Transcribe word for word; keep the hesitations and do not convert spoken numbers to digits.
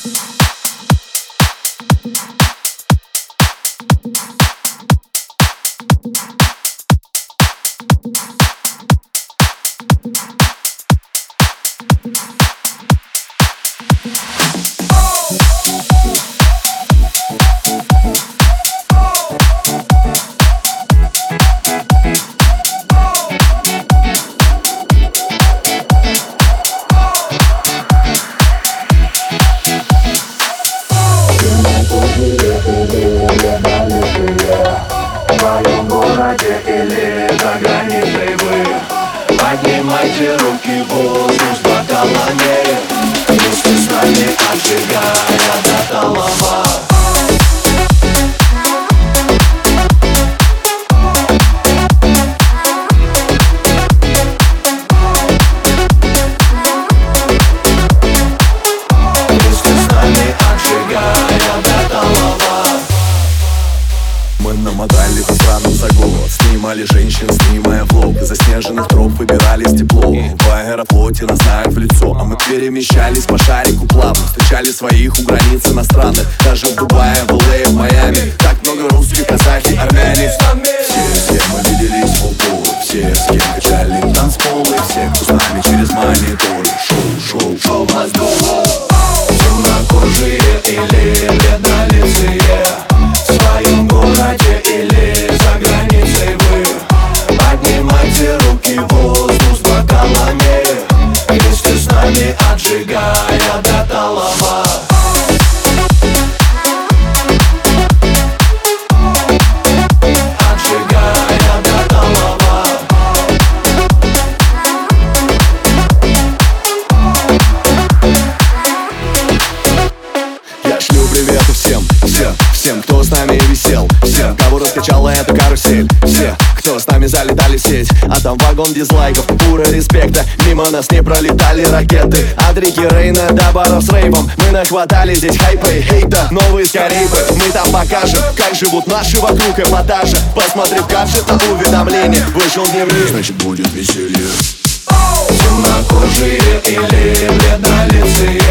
В своем городе или за границей вы поднимайте руки в воздух с бокалами, вместе с нами отжигая до талого. Мы намотали по странам за год, снимали женщин, снимая влог. Из заснеженных троп выбирались тепло. В аэрофлоте нас знают в лицо, а мы перемещались по шарику плавно. Встречали своих у границ иностранных, даже в Дубае, в эл эй, в Майами. Так много русских, казахи, армяне. Все, с кем мы виделись в упор, все, с кем качали танцполы, все, кто с нами через мониторы. Шоу, шоу, шоу, мозгов. Темнокожие или бледнолицые, в своем городе или за границей вы поднимайте руки в воздух с бокалами, вместе с нами отжигая до талого. Отжигая до талого. Я шлю приветы всем, всем, всем, кто с нами висел, всем, кого раскачала эта карусель, все, кто с нами залетали в сеть. А там вагон дизлайков, пура респекта, мимо нас не пролетали ракеты. От реки Рейна до баров с рейвом мы нахватали здесь хайпа и хейта. Новые скорейпы, мы там покажем, как живут наши вокруг эпатажа. Посмотри в гаджета уведомление, вышел дневник, значит будет веселье. Темнокожие или бледнолицые,